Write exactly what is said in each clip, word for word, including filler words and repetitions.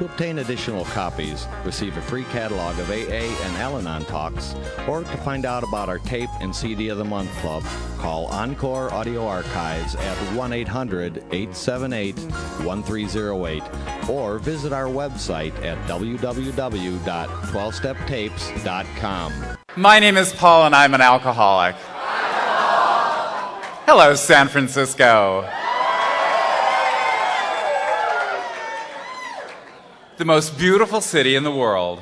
To obtain additional copies, receive a free catalog of A A and Al-Anon talks, or to find out about our tape and C D of the Month Club, call Encore Audio Archives at one eight hundred, eight seven eight, one three zero eight or visit our website at w w w dot twelve step tapes dot com. My name is Paul and I'm an alcoholic. Hello, San Francisco. The most beautiful city in the world.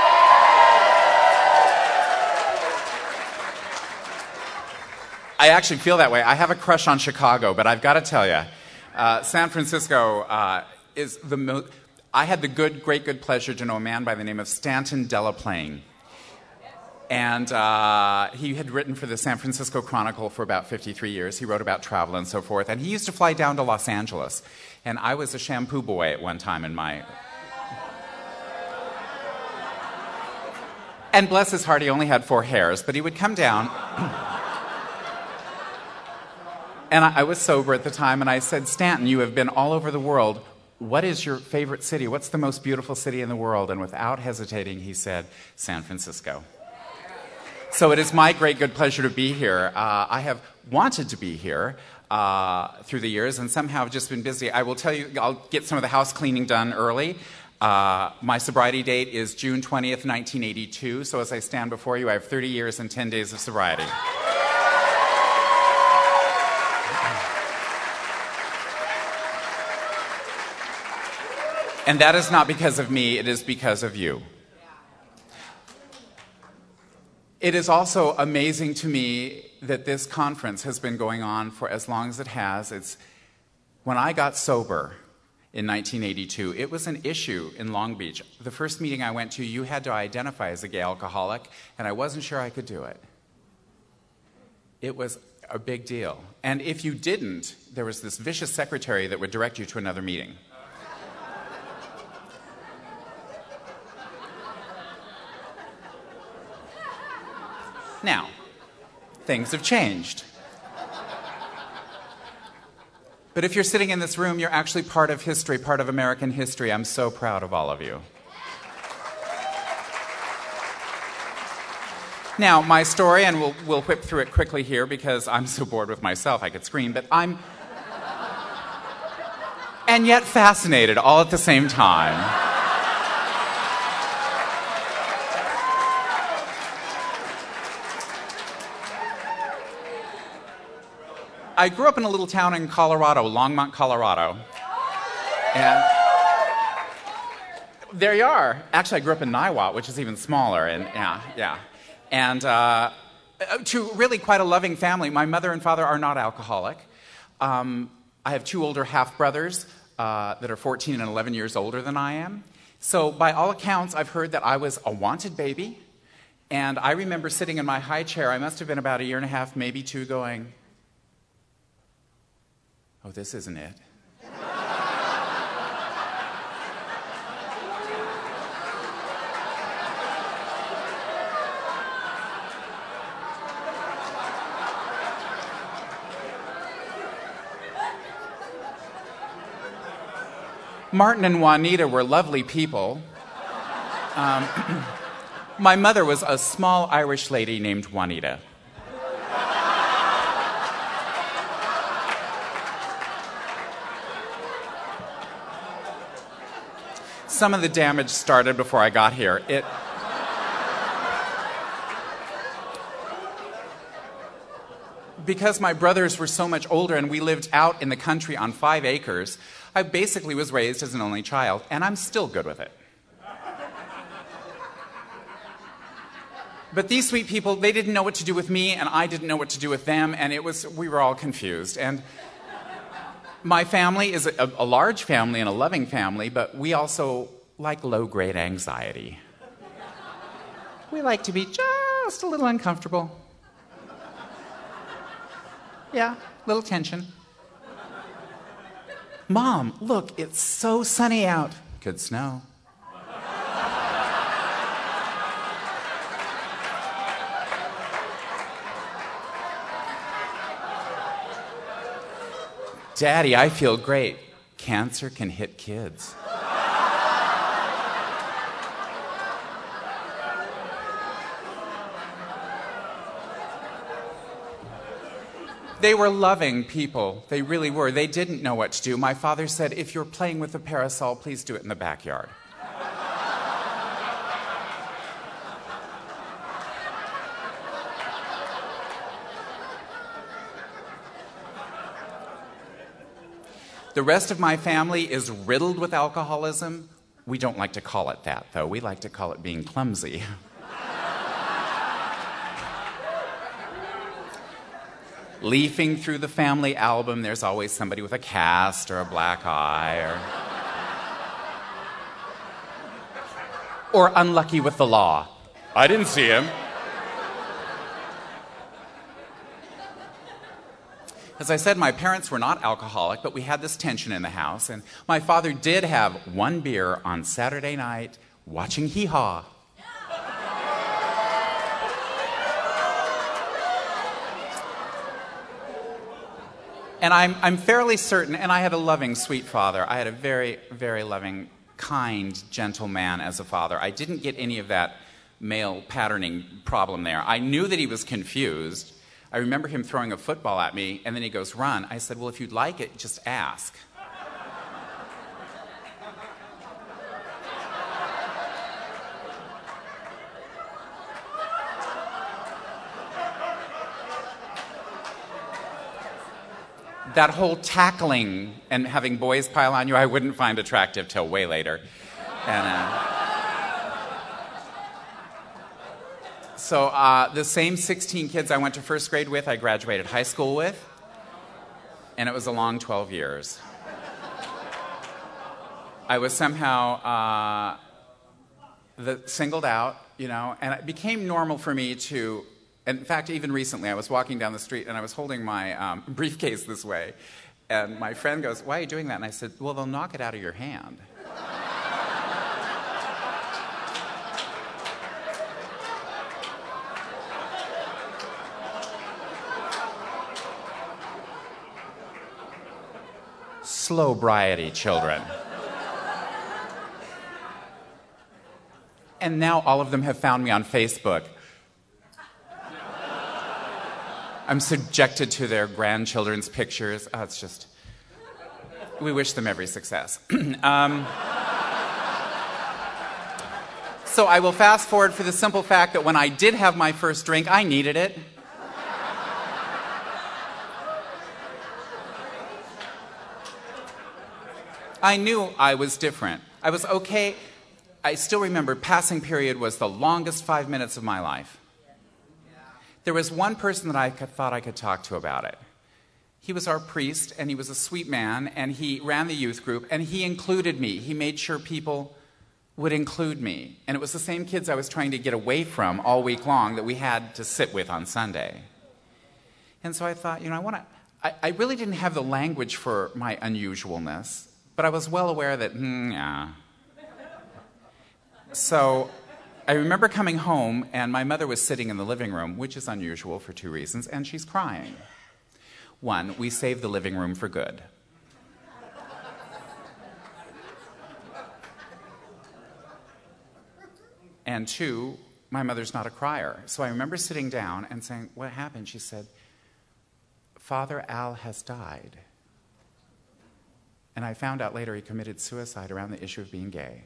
I actually feel that way. I have a crush on Chicago, but I've got to tell you, uh, San Francisco uh, is the most... I had the good, great, good pleasure to know a man by the name of Stanton Delaplane. And uh, he had written for the San Francisco Chronicle for about fifty-three years. He wrote about travel and so forth. And he used to fly down to Los Angeles. And I was a shampoo boy at one time in my... And bless his heart, he only had four hairs, but he would come down. And I, I was sober at the time, and I said, Stanton, you have been all over the world. What is your favorite city? What's the most beautiful city in the world? And without hesitating, he said, San Francisco. So it is my great good pleasure to be here. Uh, I have wanted to be here uh, through the years, and somehow I've just been busy. I will tell you, I'll get some of the house cleaning done early. Uh, my sobriety date is June twentieth, nineteen eighty-two, so as I stand before you, I have thirty years and ten days of sobriety. And that is not because of me, it is because of you. It is also amazing to me that this conference has been going on for as long as it has. It's when I got sober in nineteen eighty-two, it was an issue in Long Beach. The first meeting I went to, you had to identify as a gay alcoholic, and I wasn't sure I could do it. It was a big deal. And if you didn't, there was this vicious secretary that would direct you to another meeting. Now, things have changed. But if you're sitting in this room, you're actually part of history, part of American history. I'm so proud of all of you. Now, my story, and we'll, we'll whip through it quickly here because I'm so bored with myself I could scream, but I'm... and yet fascinated all at the same time. I grew up in a little town in Colorado, Longmont, Colorado. And there you are. Actually, I grew up in Niwot, which is even smaller. And yeah, yeah. And uh, to really quite a loving family. My mother and father are not alcoholic. Um, I have two older half-brothers uh, that are fourteen and eleven years older than I am. So by all accounts, I've heard that I was a wanted baby. And I remember sitting in my high chair, I must have been about a year and a half, maybe two, going... oh, this isn't it. Martin and Juanita were lovely people. Um, my mother was a small Irish lady named Juanita. Some of the damage started before I got here. It... because my brothers were so much older and we lived out in the country on five acres, I basically was raised as an only child, and I'm still good with it. But these sweet people, they didn't know what to do with me, and I didn't know what to do with them, and it was, we were all confused. And my family is a, a large family and a loving family, but we also like low-grade anxiety. We like to be just a little uncomfortable. Yeah, little tension. Mom, look, it's so sunny out. Could snow. Daddy, I feel great. Cancer can hit kids. They were loving people. They really were. They didn't know what to do. My father said, if you're playing with a parasol, please do it in the backyard. The rest of my family is riddled with alcoholism. We don't like to call it that, though. We like to call it being clumsy. Leafing through the family album, there's always somebody with a cast or a black eye, or, or unlucky with the law. I didn't see him. As I said, my parents were not alcoholic, but we had this tension in the house, and my father did have one beer on Saturday night watching Hee Haw. And I'm, I'm fairly certain, and I had a loving, sweet father. I had a very, very loving, kind, gentle man as a father. I didn't get any of that male patterning problem there. I knew that he was confused. I remember him throwing a football at me, and then he goes, run. I said, well, if you'd like it, just ask. That whole tackling and having boys pile on you, I wouldn't find attractive till way later. And, uh, so uh, the same sixteen kids I went to first grade with, I graduated high school with, and it was a long twelve years. I was somehow uh, the, singled out, you know, and it became normal for me to... In fact, even recently, I was walking down the street, and I was holding my um, briefcase this way, and my friend goes, why are you doing that? And I said, well, they'll knock it out of your hand. Slow-briety, children. And now all of them have found me on Facebook. I'm subjected to their grandchildren's pictures. Oh, it's just... We wish them every success. um, so I will fast forward for the simple fact that when I did have my first drink, I needed it. I knew I was different. I was okay. I still remember passing period was the longest five minutes of my life. There was one person that I could, thought I could talk to about it. He was our priest, and he was a sweet man, and he ran the youth group, and he included me. He made sure people would include me. And it was the same kids I was trying to get away from all week long that we had to sit with on Sunday. And so I thought, you know, I want to... I, I really didn't have the language for my unusualness, but I was well aware that, hmm, yeah. So... I remember coming home, and my mother was sitting in the living room, which is unusual for two reasons, and she's crying. One, we saved the living room for good. And two, my mother's not a crier. So I remember sitting down and saying, what happened? She said, Father Al has died. And I found out later he committed suicide around the issue of being gay.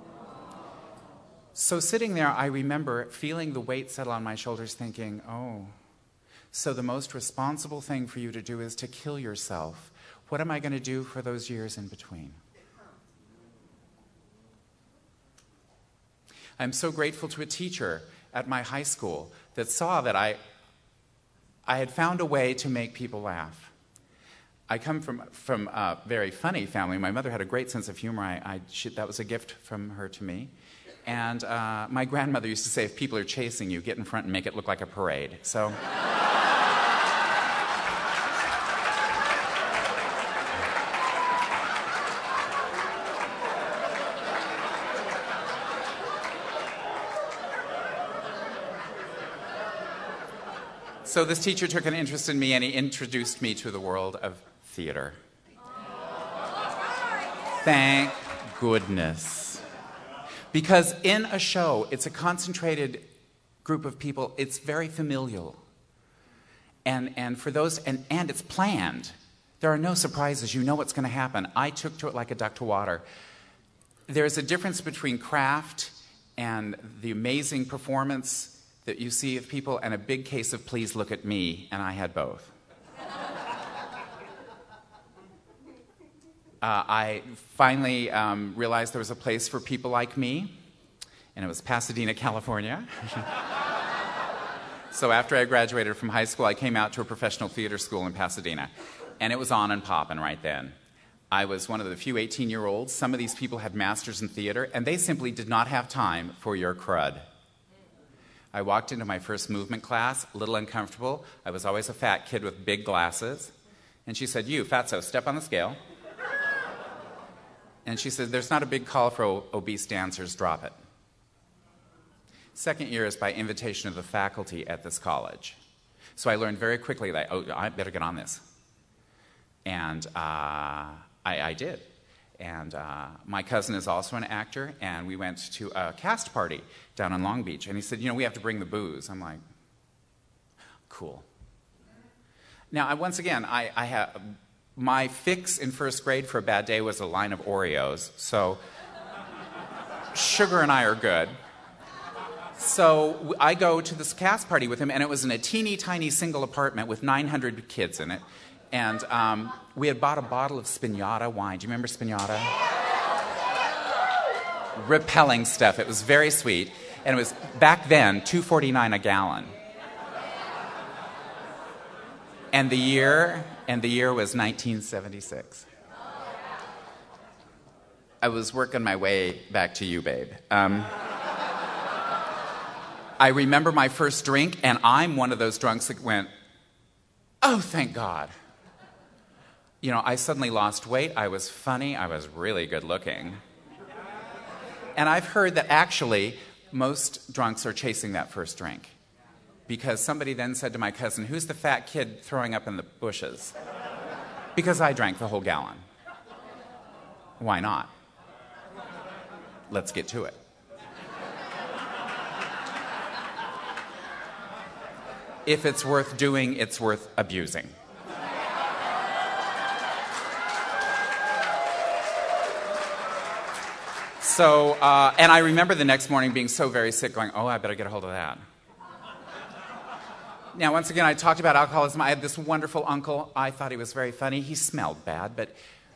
So sitting there, I remember feeling the weight settle on my shoulders, thinking, oh, so the most responsible thing for you to do is to kill yourself. What am I going to do for those years in between? I'm so grateful to a teacher at my high school that saw that I, I had found a way to make people laugh. I come from, from a very funny family. My mother had a great sense of humor. I, I, she, that was a gift from her to me. And uh, my grandmother used to say, if people are chasing you, get in front and make it look like a parade. So... So this teacher took an interest in me, and he introduced me to the world of theater. Thank goodness. Because in a show, it's a concentrated group of people. It's very familial. And, and for those, and, and it's planned. There are no surprises. You know what's going to happen. I took to it like a duck to water. There's a difference between craft and the amazing performance that you see of people and a big case of please look at me, and I had both. Uh, I finally um, realized there was a place for people like me, and it was Pasadena, California. So after I graduated from high school, I came out to a professional theater school in Pasadena, and it was on and popping right then. I was one of the few eighteen-year-olds. Some of these people had masters in theater, and they simply did not have time for your crud. I walked into my first movement class, a little uncomfortable. I was always a fat kid with big glasses. And she said, "You, fatso, step on the scale." And she said, "There's not a big call for o- obese dancers, drop it." Second year is by invitation of the faculty at this college. So I learned very quickly that, oh, I better get on this. And uh, I, I did. And uh, my cousin is also an actor, and we went to a cast party down in Long Beach. And he said, "You know, we have to bring the booze." I'm like, cool. Now, I, once again, I, I have... My fix in first grade for a bad day was a line of Oreos, so sugar and I are good. So I go to this cast party with him, and it was in a teeny tiny single apartment with nine hundred kids in it. And um, we had bought a bottle of Spinata wine. Do you remember Spinata? Repelling stuff. It was very sweet. And it was, back then, two forty-nine a gallon. And the year... And the year was nineteen seventy-six. I was working my way back to you, babe. Um, I remember my first drink, and I'm one of those drunks that went, "Oh, thank God." You know, I suddenly lost weight. I was funny. I was really good looking. And I've heard that actually most drunks are chasing that first drink. Because somebody then said to my cousin, "Who's the fat kid throwing up in the bushes?" Because I drank the whole gallon. Why not? Let's get to it. If it's worth doing, it's worth abusing. So, uh, and I remember the next morning being so very sick, going, "Oh, I better get a hold of that." Now, once again, I talked about alcoholism. I had this wonderful uncle. I thought he was very funny. He smelled bad, but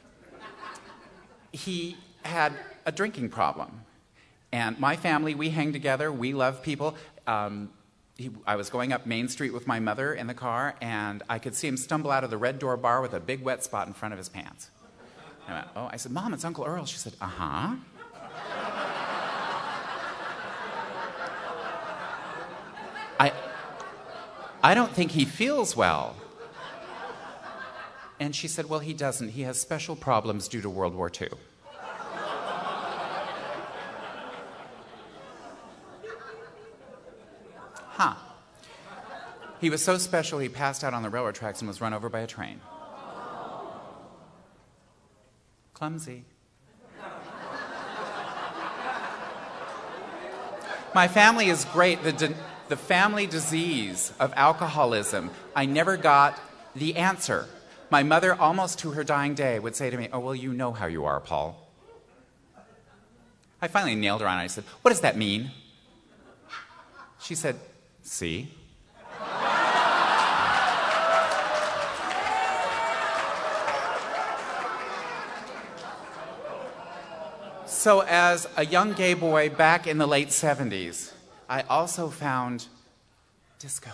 he had a drinking problem. And my family, we hang together. We love people. Um, he, I was going up Main Street with my mother in the car, and I could see him stumble out of the Red Door bar with a big wet spot in front of his pants. I went, "Oh," I said, "Mom, it's Uncle Earl." She said, "Uh-huh." I... I don't think he feels well. And she said, "Well, he doesn't. He has special problems due to World War Two. Huh. He was so special he passed out on the railroad tracks and was run over by a train. Clumsy. My family is great. The de- The family disease of alcoholism, I never got the answer. My mother, almost to her dying day, would say to me, "Oh, well, you know how you are, Paul." I finally nailed her on it. I said, "What does that mean?" She said, "See?" So as a young gay boy back in the late seventies, I also found disco.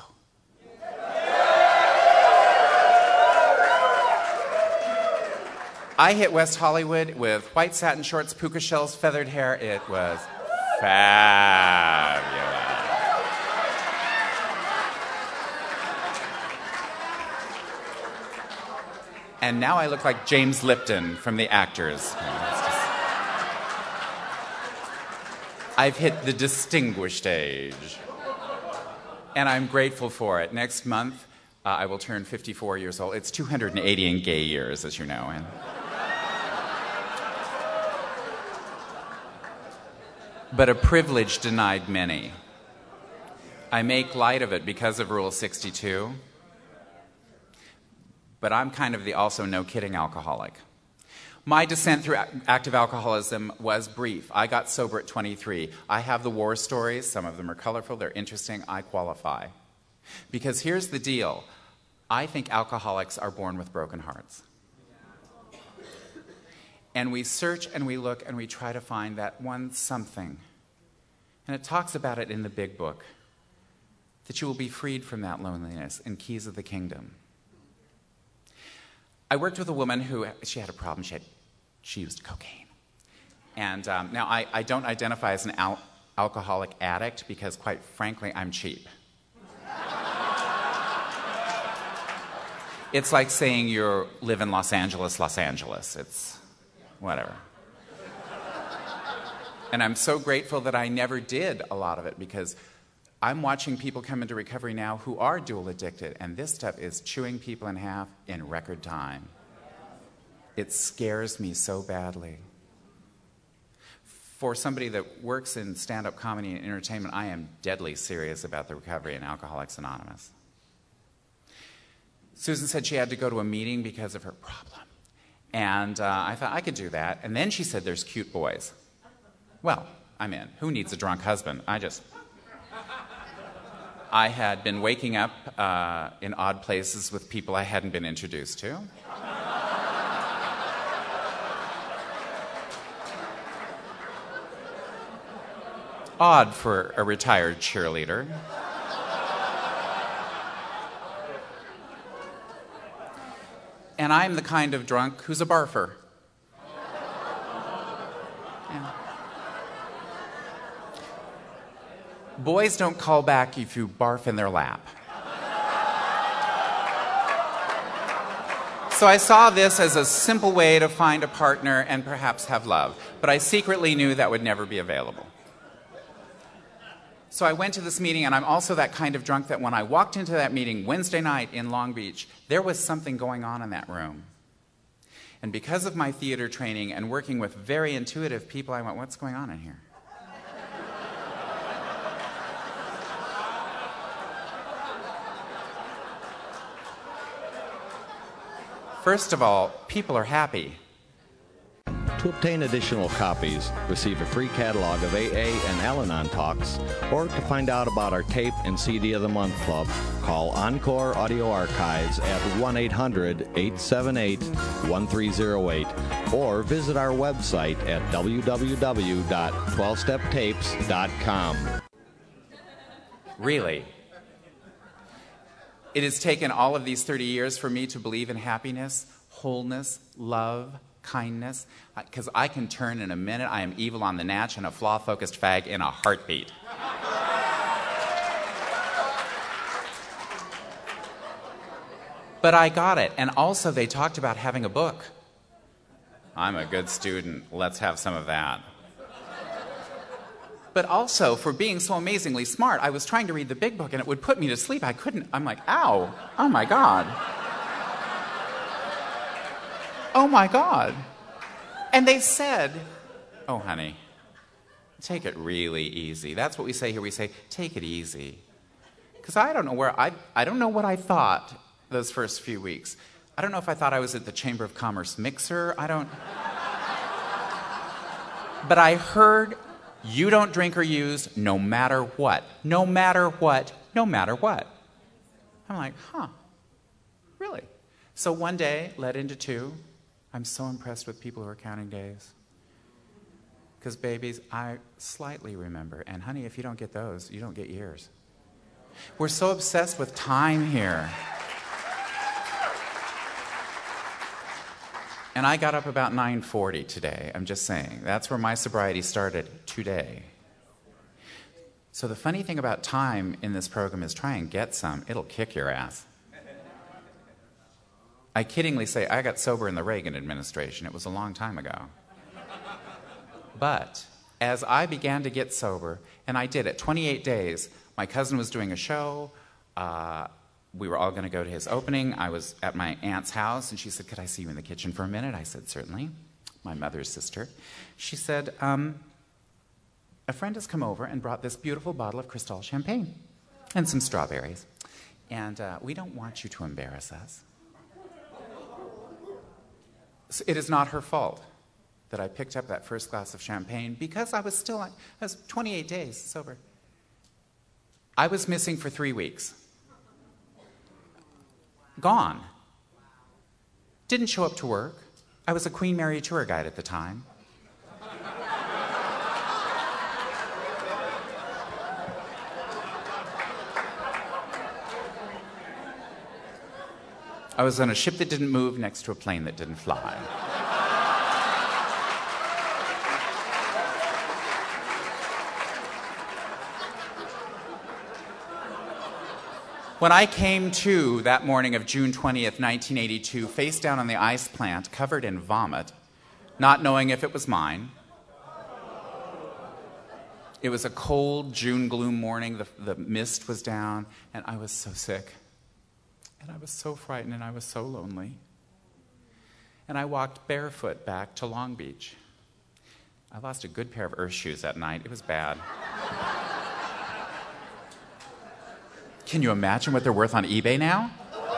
I hit West Hollywood with white satin shorts, puka shells, feathered hair. It was fabulous. And now I look like James Lipton from The Actors. I've hit the distinguished age. And I'm grateful for it. Next month, uh, I will turn fifty-four years old. It's two hundred eighty in gay years, as you know. And but a privilege denied many. I make light of it because of Rule sixty-two. but I'm kind of the also no kidding alcoholic. My descent through active alcoholism was brief. I got sober at twenty-three. I have the war stories. Some of them are colorful. They're interesting. I qualify. Because here's the deal. I think alcoholics are born with broken hearts. And we search and we look and we try to find that one something. And it talks about it in the big book, that you will be freed from that loneliness in Keys of the Kingdom. I worked with a woman who, she had a problem. She, had, she used cocaine. And um, now I, I don't identify as an al- alcoholic addict because, quite frankly, I'm cheap. It's like saying you live in Los Angeles, Los Angeles. It's whatever. And I'm so grateful that I never did a lot of it, because I'm watching people come into recovery now who are dual addicted, and this stuff is chewing people in half in record time. It scares me so badly. For somebody that works in stand-up comedy and entertainment, I am deadly serious about the recovery in Alcoholics Anonymous. Susan said she had to go to a meeting because of her problem. And uh, I thought I could do that. And then she said there's cute boys. Well, I'm in. Who needs a drunk husband? I just... I had been waking up uh, in odd places with people I hadn't been introduced to. Odd for a retired cheerleader. And I'm the kind of drunk who's a barfer. Yeah. Boys don't call back if you barf in their lap. So I saw this as a simple way to find a partner and perhaps have love. But I secretly knew that would never be available. So I went to this meeting, and I'm also that kind of drunk that when I walked into that meeting Wednesday night in Long Beach, there was something going on in that room. And because of my theater training and working with very intuitive people, I went, what's going on in here? First of all, people are happy. To obtain additional copies, receive a free catalog of A A and Al-Anon talks, or to find out about our Tape and C D of the Month Club, call Encore Audio Archives at one eight hundred, eight seven eight, one three zero eight, or visit our website at w w w dot twelve step tapes dot com. Really? It has taken all of these thirty years for me to believe in happiness, wholeness, love, kindness, because I can turn in a minute. I am evil on the natch and a flaw-focused fag in a heartbeat. But I got it. And also they talked about having a book. I'm a good student. Let's have some of that. But also, for being so amazingly smart, I was trying to read the big book and it would put me to sleep. I couldn't. I'm like, ow. Oh, my God. Oh, my God. And they said, oh, honey, take it really easy. That's what we say here. We say, take it easy. Because I don't know where, I, I don't know what I thought those first few weeks. I don't know if I thought I was at the Chamber of Commerce mixer. I don't. But I heard, you don't drink or use no matter what. No matter what. No matter what. I'm like, huh, really? So one day led into two. I'm so impressed with people who are counting days. Because, babies, I slightly remember. And, honey, if you don't get those, you don't get years. We're so obsessed with time here. And I got up about nine forty today. I'm just saying. That's where my sobriety started today. So the funny thing about time in this program is try and get some. It'll kick your ass. I kiddingly say I got sober in the Reagan administration. It was a long time ago. But as I began to get sober, and I did it, twenty-eight days, my cousin was doing a show. Uh, we were all going to go to his opening. I was at my aunt's house, and she said, could I see you in the kitchen for a minute? I said, certainly. My mother's sister. She said, um, a friend has come over and brought this beautiful bottle of Cristal champagne and some strawberries. And uh, we don't want you to embarrass us. So it is not her fault that I picked up that first glass of champagne because I was still, I was twenty-eight days sober. I was missing for three weeks. Gone. Didn't show up to work. I was a Queen Mary tour guide at the time. I was on a ship that didn't move next to a plane that didn't fly. When I came to that morning of June twentieth, nineteen eighty-two, face down on the ice plant, covered in vomit, not knowing if it was mine. It was a cold June gloom morning. The, the mist was down, and I was so sick. And I was so frightened, and I was so lonely. And I walked barefoot back to Long Beach. I lost a good pair of earth shoes that night. It was bad. Can you imagine what they're worth on eBay now?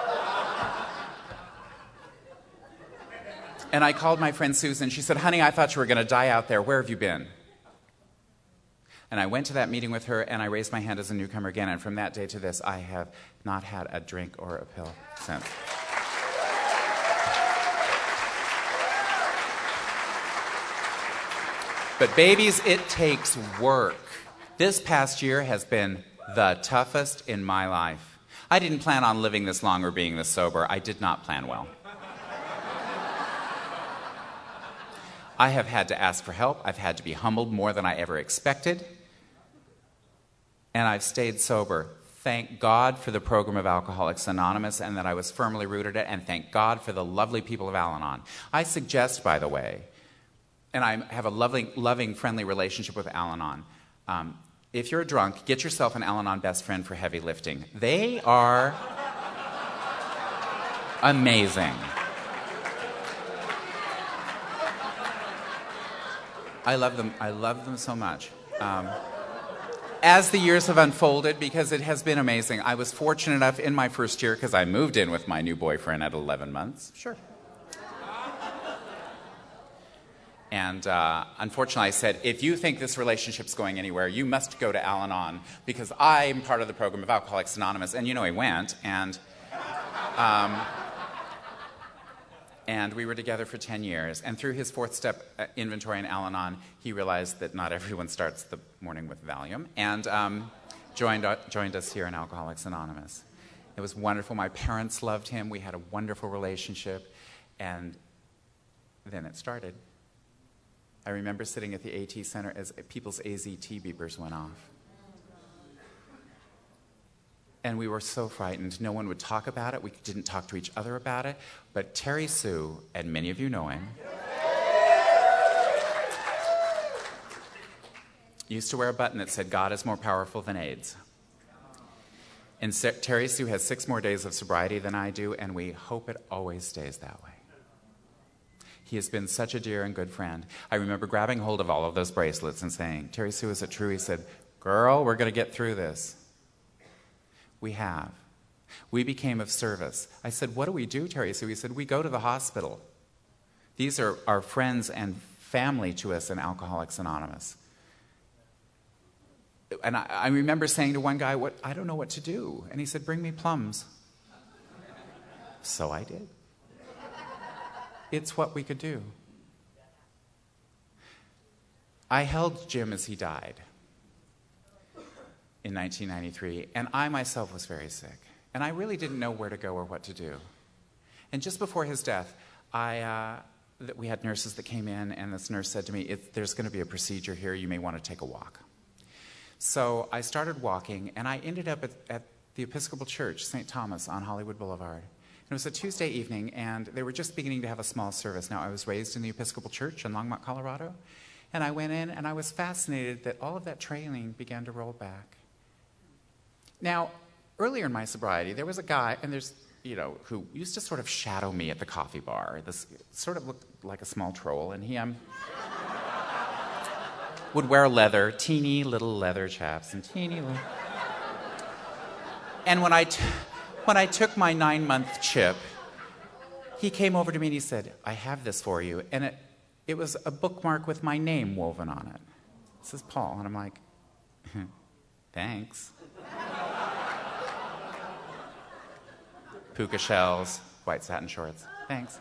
And I called my friend Susan. She said, honey, I thought you were going to die out there. Where have you been? And I went to that meeting with her, and I raised my hand as a newcomer again. And from that day to this, I have not had a drink or a pill since. But babies, it takes work. This past year has been the toughest in my life. I didn't plan on living this long or being this sober. I did not plan well. I have had to ask for help. I've had to be humbled more than I ever expected. And I've stayed sober. Thank God for the program of Alcoholics Anonymous and that I was firmly rooted in it, and thank God for the lovely people of Al-Anon. I suggest, by the way, and I have a lovely, loving, friendly relationship with Al-Anon, um, if you're a drunk, get yourself an Al-Anon best friend for heavy lifting. They are amazing. I love them. I love them so much. Um, as the years have unfolded, because it has been amazing, I was fortunate enough in my first year, because I moved in with my new boyfriend at eleven months. Sure. And uh, unfortunately, I said, if you think this relationship's going anywhere, you must go to Al-Anon, because I'm part of the program of Alcoholics Anonymous. And, you know, he went, and um, and we were together for ten years. And through his fourth step inventory in Al-Anon, he realized that not everyone starts the morning with Valium, and um, joined, uh, joined us here in Alcoholics Anonymous. It was wonderful. My parents loved him. We had a wonderful relationship. And then it started. I remember sitting at the AT Center as people's A Z T beepers went off. And we were so frightened. No one would talk about it. We didn't talk to each other about it. But Terry Sue, and many of you know him, used to wear a button that said, God is more powerful than AIDS. And Terry Sue has six more days of sobriety than I do, and we hope it always stays that way. He has been such a dear and good friend. I remember grabbing hold of all of those bracelets and saying, Terry Sue, is it true? He said, girl, we're going to get through this. We have. We became of service. I said, what do we do, Terry Sue? He said, we go to the hospital. These are our friends and family to us in Alcoholics Anonymous. And I, I remember saying to one guy, "What? I don't know what to do." And he said, bring me plums. So I did. It's what we could do. I held Jim as he died in nineteen ninety-three, and I myself was very sick. And I really didn't know where to go or what to do. And just before his death, I, uh, that we had nurses that came in, and this nurse said to me, if there's going to be a procedure here, you may want to take a walk. So I started walking, and I ended up at, at the Episcopal Church, Saint Thomas, on Hollywood Boulevard. It was a Tuesday evening, and they were just beginning to have a small service. Now, I was raised in the Episcopal Church in Longmont, Colorado, and I went in, and I was fascinated that all of that trailing began to roll back. Now, earlier in my sobriety, there was a guy, and there's, you know, who used to sort of shadow me at the coffee bar. This sort of looked like a small troll, and he um, would wear leather, teeny little leather chaps, and teeny little... And when I... T- When I took my nine-month chip, he came over to me and he said, I have this for you. And it, it was a bookmark with my name woven on it. It says Paul. And I'm like, thanks. Puka shells, white satin shorts. Thanks.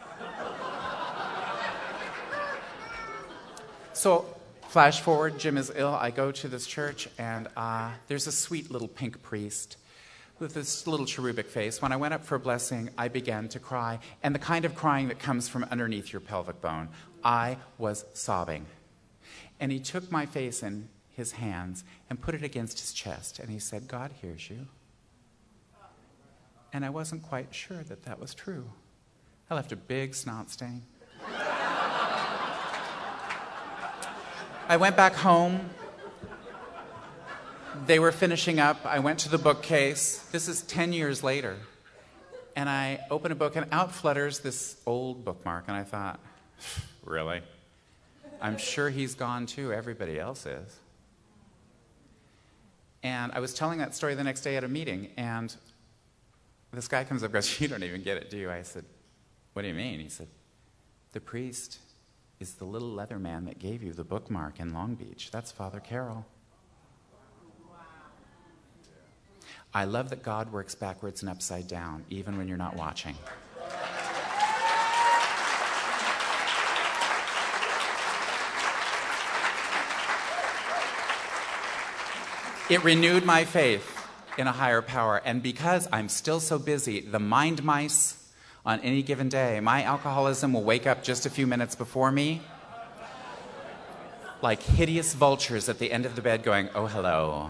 So, flash forward, Jim is ill. I go to this church, and uh, there's a sweet little pink priest with this little cherubic face. When I went up for a blessing, I began to cry, and the kind of crying that comes from underneath your pelvic bone. I was sobbing. And he took my face in his hands and put it against his chest, and he said, God hears you. And I wasn't quite sure that that was true. I left a big snot stain. I went back home. They were finishing up. I went to the bookcase. This is ten years later. And I open a book, and out flutters this old bookmark. And I thought, really? I'm sure he's gone too. Everybody else is. And I was telling that story the next day at a meeting, and this guy comes up and goes, you don't even get it, do you? I said, what do you mean? He said, the priest is the little leather man that gave you the bookmark in Long Beach. That's Father Carroll. Wow. I love that God works backwards and upside down, even when you're not watching. It renewed my faith in a higher power. And because I'm still so busy, the mind mice on any given day, my alcoholism will wake up just a few minutes before me, like hideous vultures at the end of the bed going, oh, hello.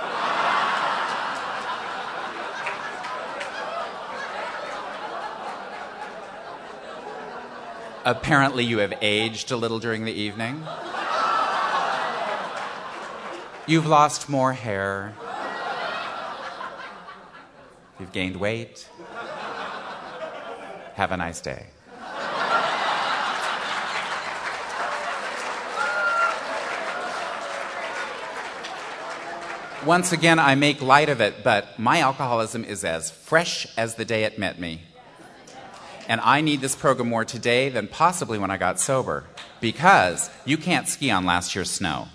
Apparently you have aged a little during the evening. You've lost more hair. You've gained weight. Have a nice day. Once again, I make light of it, but my alcoholism is as fresh as the day it met me. And I need this program more today than possibly when I got sober, because you can't ski on last year's snow.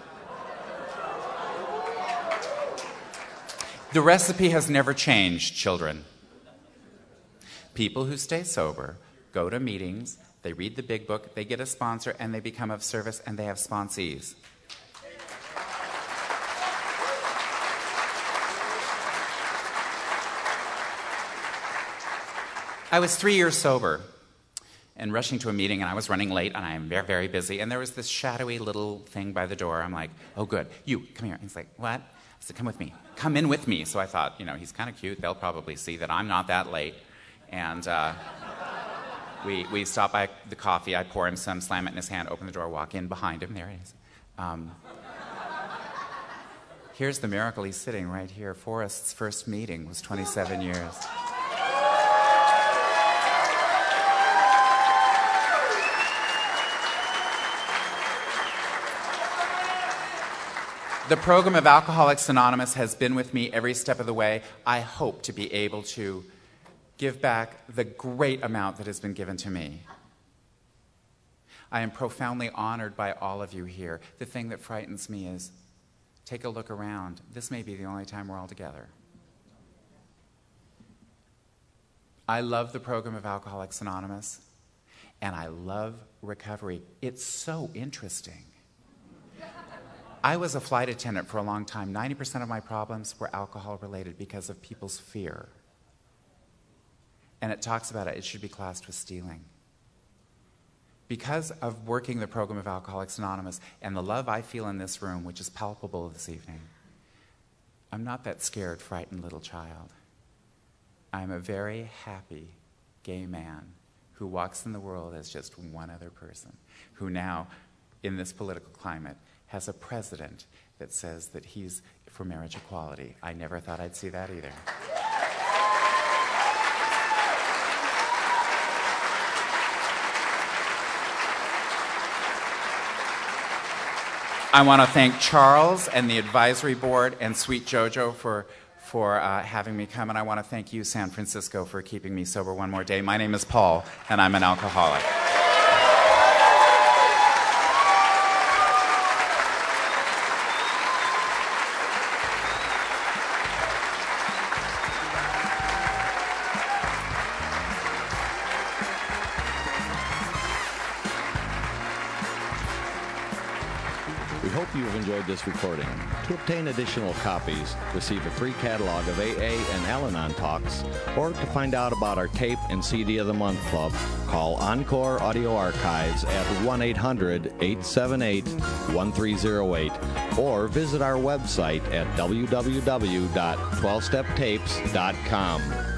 The recipe has never changed, children. People who stay sober go to meetings, they read the big book, they get a sponsor, and they become of service, and they have sponsees. I was three years sober and rushing to a meeting, and I was running late, and I am very, very busy, and there was this shadowy little thing by the door. I'm like, oh, good. You, come here. And he's like, what? I said, come with me. Come in with me. So I thought, you know, he's kind of cute. They'll probably see that I'm not that late. And uh, we we stop by the coffee. I pour him some, slam it in his hand, open the door, walk in behind him. There he is. Um, here's the miracle. He's sitting right here. Forrest's first meeting was twenty-seven years. The program of Alcoholics Anonymous has been with me every step of the way. I hope to be able to give back the great amount that has been given to me. I am profoundly honored by all of you here. The thing that frightens me is, take a look around. This may be the only time we're all together. I love the program of Alcoholics Anonymous, and I love recovery. It's so interesting. I was a flight attendant for a long time. ninety percent of my problems were alcohol-related because of people's fear. And it talks about it. It should be classed with stealing. Because of working the program of Alcoholics Anonymous and the love I feel in this room, which is palpable this evening, I'm not that scared, frightened little child. I'm a very happy gay man who walks in the world as just one other person, who now, in this political climate, has a president that says that he's for marriage equality. I never thought I'd see that either. I want to thank Charles and the advisory board and Sweet Jojo for, for uh, having me come, and I want to thank you, San Francisco, for keeping me sober one more day. My name is Paul, and I'm an alcoholic. We hope you have enjoyed this recording. To obtain additional copies, receive a free catalog of A A and Al-Anon talks, or to find out about our tape and C D of the Month Club, call Encore Audio Archives at one eight hundred, eight seven eight, one three zero eight, or visit our website at w w w dot twelve step tapes dot com.